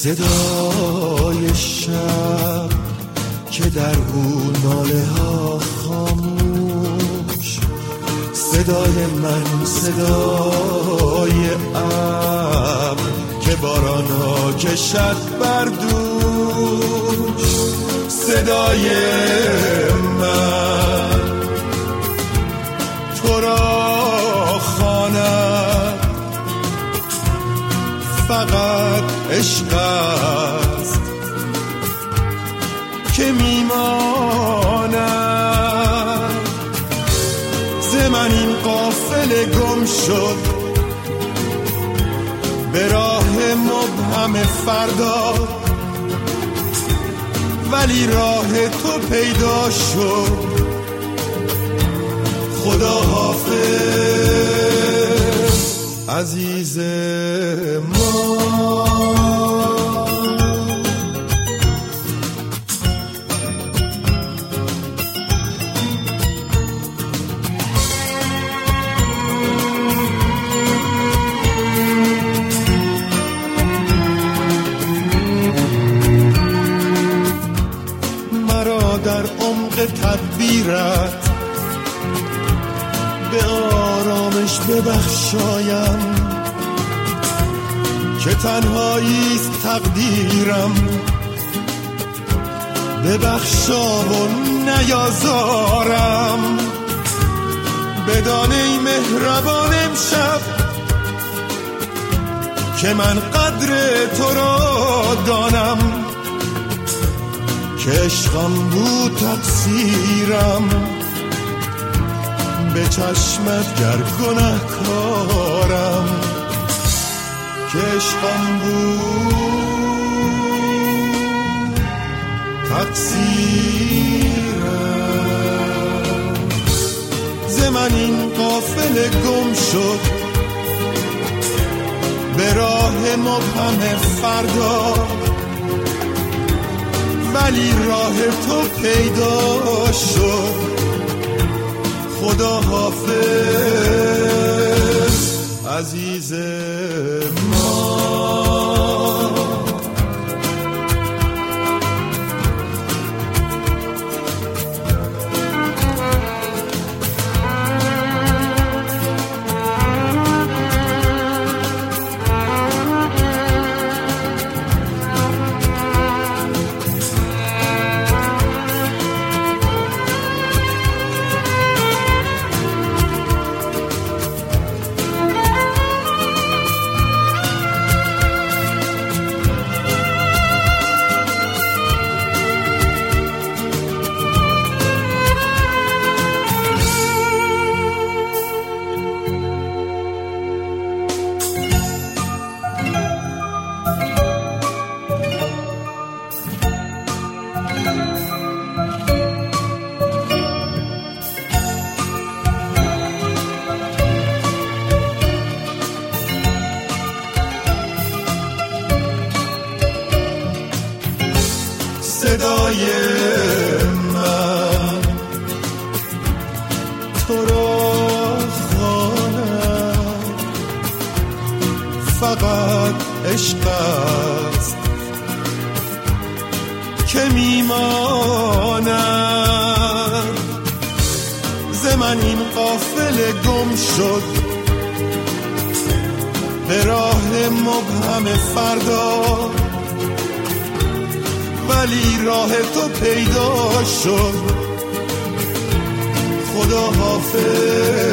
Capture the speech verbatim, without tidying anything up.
صدای شب که در او ناله ها خاموش، صدای من صدای ابر که باران ها کشد بر دوش، صدای من تو را خواند، فقط عشق است که میماند. ز من این قافله گم شد به راه مبهم فردا، ولی راه تو پیدا شد. خدا حافظ عزیز ما. مرا در عمق تدبیرت به آرامش ببخشایم که تنهاییست تقدیرم. ببخشا و نیازارم، بدان ای مهربان امشب که من قدر تو را دانم، که عشقم بود تقصیرم. به چشمت گر گناهکارم، که عشقم بود تقصیرم. ز من این قافله گم شد به راه مبهم فردا، ولی راه تو پیدا شد. خدا حافظ عزیز ما. صدای من تو را خواند، فقط عشق است که میماند. ز من این قافله گم شد به راه مبهم فردا، ولی راه تو پیدا شد. خدا حافظ